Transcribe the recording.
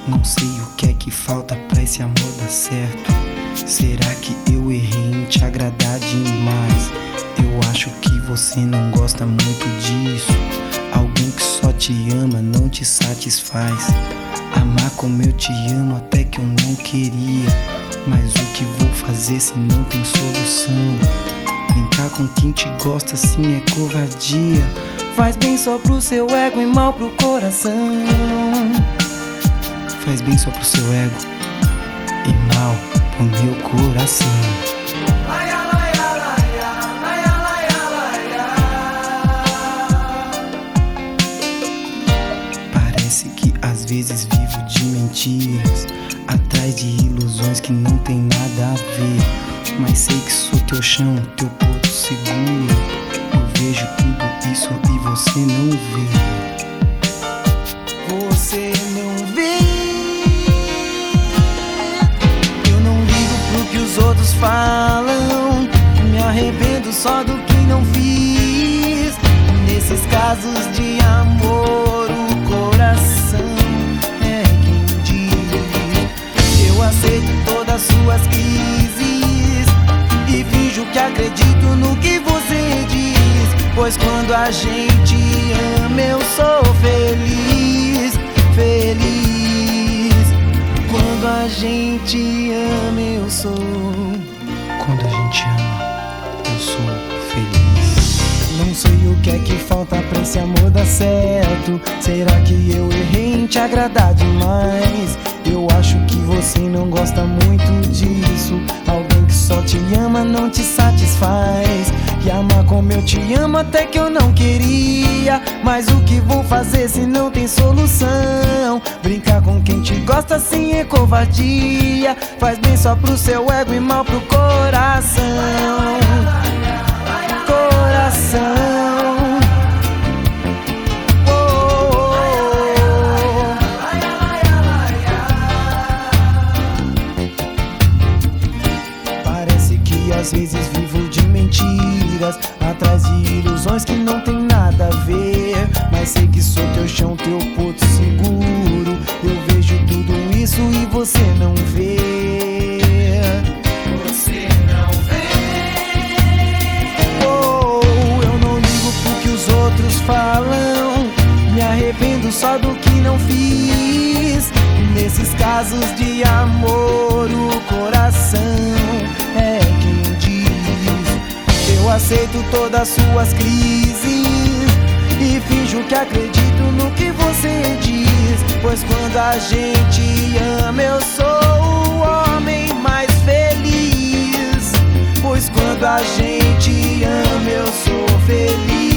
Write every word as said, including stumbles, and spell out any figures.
Não sei o que é que falta pra esse amor dar certo. Será que eu errei em te agradar demais? Eu acho que você não gosta muito disso. Alguém que só te ama não te satisfaz. Amar como eu te amo até que eu não queria. Mas o que vou fazer se não tem solução? Brincar com quem te gosta assim é covardia. Faz bem só pro seu ego e mal pro coração. Faz bem só pro seu ego e mal pro meu coração. Parece que às vezes vivo de mentiras, atrás de ilusões que não tem nada a ver. Mas sei que sou teu chão, teu porto seguro. Eu vejo tudo isso e você não vê. Você não vê. Eu não ligo pro que os outros falam. Me arrependo só do que não fiz. Nesses casos de amor, o coração é quem diz. Eu aceito todas as suas crises e finjo que acredito no que você diz. Pois quando a gente ama eu sou feliz, feliz. Quando a gente ama eu sou. Quando a gente ama eu sou feliz. Não sei o que é que falta pra esse amor dar certo. Será que eu errei em te agradar demais? Eu acho que você não gosta muito disso. Alguém que só te ama não te satisfaz. E amar como eu te amo até que eu não queria. Mas o que vou fazer se não tem solução? Brincar com quem te gosta assim é covardia. Faz bem só pro seu ego e mal pro coração. Coração. Às vezes vivo de mentiras, atrás de ilusões que não tem nada a ver. Mas sei que sou teu chão, teu porto seguro. Eu vejo tudo isso e você não vê. Você não vê. Oh, eu não ligo pro que os outros falam. Me arrependo só do que não fiz. Nesses casos de amor, o coração é quem diz. Eu aceito todas as suas crises e finjo que acredito no que você diz. Pois quando a gente ama eu sou o homem mais feliz. Pois quando a gente ama eu sou feliz.